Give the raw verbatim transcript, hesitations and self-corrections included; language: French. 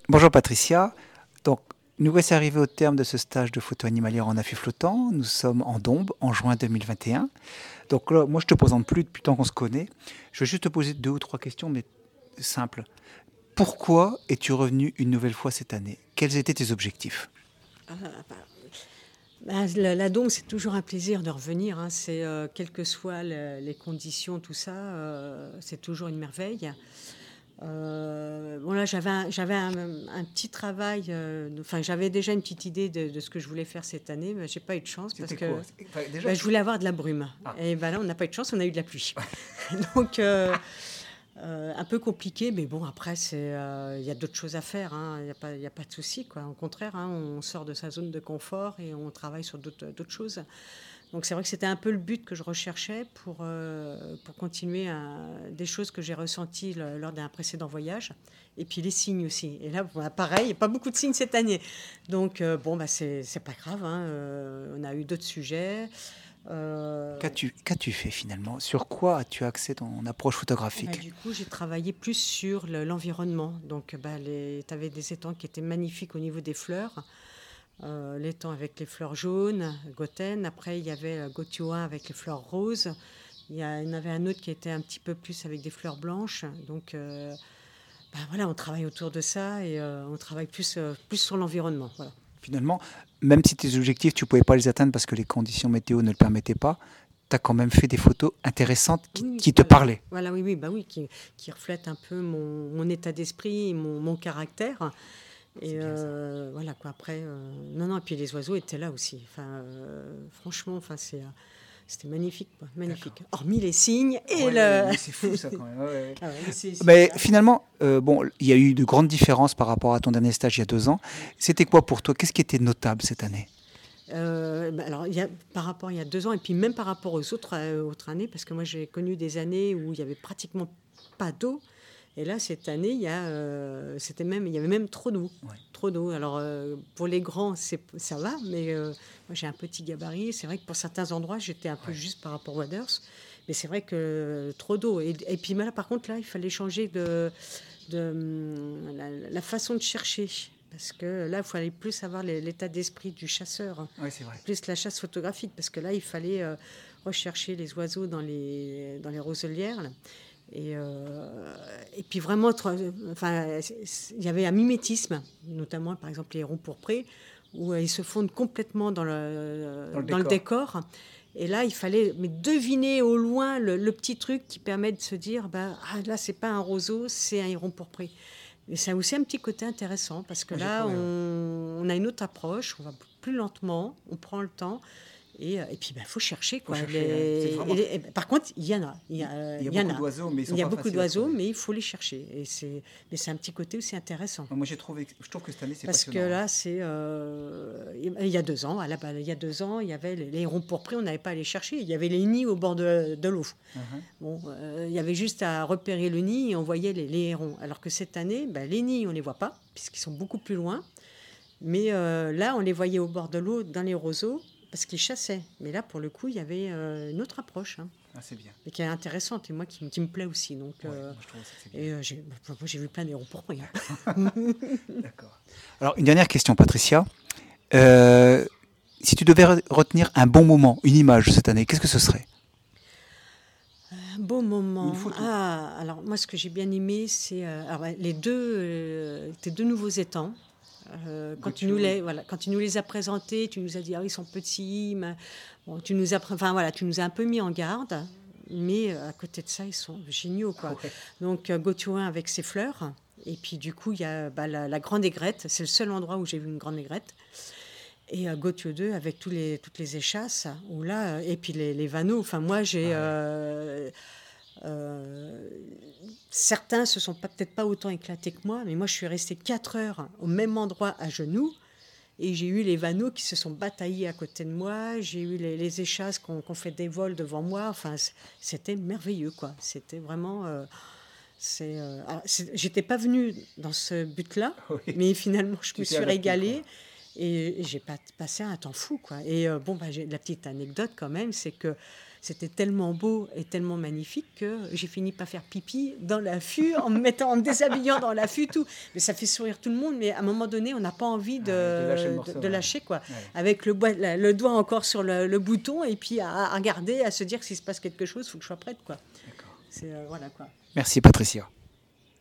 Bonjour Patricia. Donc, nous voici arrivés au terme de ce stage de photo animalière en affût flottant. Nous sommes en Dombes, en juin deux mille vingt et un. Donc là, moi, je te présente plus depuis le temps qu'on se connaît. Je vais juste te poser deux ou trois questions, mais simples. Pourquoi es-tu revenu une nouvelle fois cette année? Quels étaient tes objectifs? Ah, bah, bah, la, la Dombe, c'est toujours un plaisir de revenir, hein. C'est, euh, quelles que soient le- les conditions, tout ça, euh, c'est toujours une merveille. Euh, bon là, j'avais un, j'avais un, un petit travail, euh, enfin j'avais déjà une petite idée de, de ce que je voulais faire cette année, mais j'ai pas eu de chance parce C'était que quoi? Enfin, déjà, bah, je tu... voulais avoir de la brume. Ah, Et ben là, on n'a pas eu de chance, on a eu de la pluie. Donc, euh, euh, un peu compliqué, mais bon, après, c'est, euh, il y a d'autres choses à faire, hein. Il n'y a pas, il y a pas de souci, quoi. Au contraire, hein, on sort de sa zone de confort et on travaille sur d'autres, d'autres choses. Donc, c'est vrai que c'était un peu le but que je recherchais pour, euh, pour continuer à- des choses que j'ai ressenties le- lors d'un précédent voyage. Et puis les signes aussi. Et là, voilà, pareil, il n'y a pas beaucoup de signes cette année. Donc, euh, bon, bah, c'est, c'est pas grave, hein. Euh, on a eu d'autres sujets. Euh, qu'as-tu, qu'as-tu fait finalement? Sur quoi as-tu axé ton approche Bah, photographique? du coup, j'ai travaillé plus sur le- l'environnement. Donc, bah, tu avais des étangs qui étaient magnifiques au niveau des fleurs. Euh, l'étang avec les fleurs jaunes, Goten. Après, il y avait euh, Gotioin avec les fleurs roses. Il y, a- il y en avait un autre qui était un petit peu plus avec des fleurs blanches. Donc, euh, bah, voilà, on travaille autour de ça et euh, on travaille plus, euh, plus sur l'environnement. Voilà. Finalement, même si tes objectifs, tu ne pouvais pas les atteindre parce que les conditions météo ne le permettaient pas, tu as quand même fait des photos intéressantes qui, Oui, oui, qui te voilà. parlaient. Voilà, oui, oui, bah oui, qui, qui reflète un peu mon, mon état d'esprit, mon, mon caractère. Et C'est bien ça. euh, voilà quoi. Après, euh, non, non. Et puis les oiseaux étaient là aussi. Enfin, euh, franchement, enfin, c'est, euh, c'était magnifique, quoi, D'accord. magnifique. Hormis les cygnes et Ouais, ouais, le. mais c'est fou ça quand même. Ouais, ouais. Ah ouais, mais c'est, c'est Mais ça. finalement, euh, bon, il y a eu de grandes différences par rapport à ton dernier stage il y a deux ans. C'était quoi pour toi? Qu'est-ce qui était notable cette année? Euh, bah, alors, il y a, par rapport à il y a deux ans, et puis même par rapport aux autres, euh, autres années, parce que moi j'ai connu des années où il y avait pratiquement pas d'eau. Et là, cette année, il y a, euh, c'était même, il y avait même trop d'eau. Ouais. Trop d'eau. Alors, euh, pour les grands, c'est, ça va, mais euh, moi, j'ai un petit gabarit. C'est vrai que pour certains endroits, j'étais un peu Ouais. juste par rapport aux Waders. Mais c'est vrai que euh, trop d'eau. Et, et puis là, par contre, là, il fallait changer de, de hum, la, la façon de chercher. Parce que là, il fallait plus avoir les- l'état d'esprit du chasseur, Ouais, c'est vrai. plus la chasse photographique. Parce que là, il fallait euh, rechercher les oiseaux dans les, dans les roselières. Là. Et, euh, et puis vraiment, enfin, il y avait un mimétisme, notamment par exemple les hérons pourprés, où euh, ils se fondent complètement dans Dans le, le dans le décor. décor. Et là, il fallait mais deviner au loin le, le petit truc qui permet de se dire, bah, ah, là, c'est pas un roseau, c'est un héron pourpré. Mais ça a aussi un petit côté intéressant, parce que Moi, j'ai là, trouvé, ouais. on, on a une autre approche, on va plus lentement, on prend le temps. Et, euh, et puis, il bah, faut chercher. Faut Quoi. chercher. Ouais. C'est Les, et vraiment. les- et, par contre, il y en a. Il y, Il a, il y a il y en beaucoup a. d'oiseaux, mais ils Il sont y a pas beaucoup faciles à d'oiseaux, trouver. mais il faut les chercher. Et c'est, mais c'est un petit côté aussi intéressant. Moi, j'ai trouvé. Je trouve que cette année, c'est Parce que passionnant. Hein. là, c'est. Euh, il y a deux ans, à la, il y a deux ans, il y avait les, les hérons pourprés, on n'avait pas à les chercher. Il y avait les nids au bord de, de l'eau. Uh-huh. Bon, euh, il y avait juste à repérer le nid et on voyait les, les hérons. Alors que cette année, ben, les nids, on ne les voit pas, puisqu'ils sont beaucoup plus loin. Mais euh, là, on les voyait au bord de l'eau, dans les roseaux, parce qu'ils chassaient. Mais là, pour le coup, il y avait euh, une autre approche, hein, Ah, c'est bien. et qui est intéressante, et moi, qui, qui me plaît aussi. Donc, Ouais, euh, moi, je trouve aussi que c'est bien. et euh, j'ai, moi, j'ai vu plein d'hérons pourprés. Hein. D'accord. Alors, une dernière question, Patricia. Euh, si tu devais re- retenir un bon moment, une image cette année, qu'est-ce que ce serait? Un beau Ou une moment. photo? Ah, alors moi, ce que j'ai bien aimé, c'est euh, alors, ouais, les deux, euh, tes deux nouveaux étangs. Euh, quand, tu nous Gauthier et... les, voilà, quand tu nous les as présentés, tu nous as dit, ah, ils sont petits. Mais, bon, tu, nous as, enfin, voilà, tu nous as un peu mis en garde. Mais euh, à côté de ça, ils sont géniaux. Quoi. Ouais. Donc, euh, Gauthier avec ses fleurs. Et puis, du coup, il y a bah, la, la grande aigrette. C'est le seul endroit où j'ai vu une grande aigrette. Et euh, Gauthier deux avec tous les, toutes les échasses. Où là, et puis les, les vanneaux. Enfin, moi, j'ai... Ah ouais. Euh, euh, certains se sont pas, peut-être pas autant éclatés que moi, mais moi je suis restée quatre heures au même endroit à genoux et j'ai eu les vanneaux qui se sont bataillés à côté de moi, j'ai eu les, les échasses qui ont, qui ont fait des vols devant moi, enfin c'était merveilleux quoi, c'était vraiment... Euh, c'est, euh, alors, c'est, j'étais pas venue dans ce but-là, Oui. mais finalement je Tu me t'es suis adapté, quoi. régalée. Et, et j'ai pas, passé un temps fou, quoi. Et euh, bon, bah, j'ai, la petite anecdote quand même, c'est que c'était tellement beau et tellement magnifique que j'ai fini par faire pipi dans l'affût, en me mettant, en me déshabillant dans l'affût, tout. Mais ça fait sourire tout le monde, mais à un moment donné, on n'a pas envie de, ah, de lâcher, le morceau, de, de lâcher quoi. Ouais. Avec le, la, le doigt encore sur le, le bouton, et puis à, à regarder, à se dire que s'il se passe quelque chose, il faut que je sois prête, quoi. D'accord. C'est, euh, voilà, quoi. Merci Patricia.